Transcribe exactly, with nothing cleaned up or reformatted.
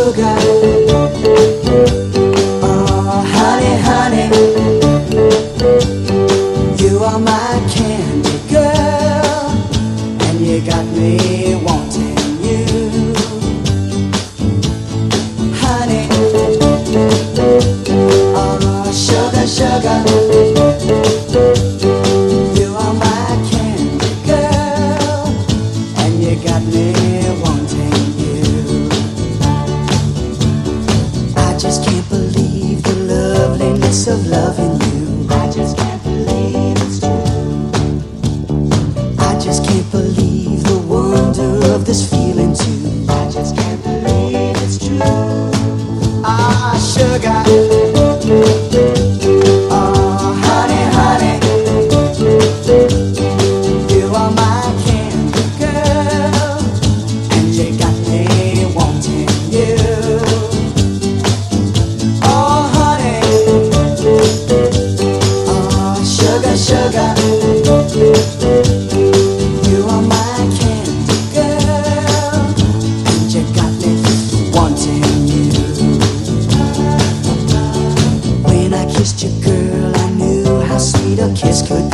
sugar. Oh, honey, honey, you are my candy girl, and you got me wanting you. Honey, oh, sugar, sugar, you are my candy girl, and you got me wanting you. I just can't believe the loveliness of loving you. I just can't believe it's true. I just can't believe the wonder of this feeling too. I just can't believe it's true. Ah, sugar. Oh, honey, honey, you are my candy girl, and you got me wanting you. Oh, honey, oh, sugar, sugar, you are my candy girl, and you got me wanting you. When I kissed you, girl, I knew how sweet a kiss could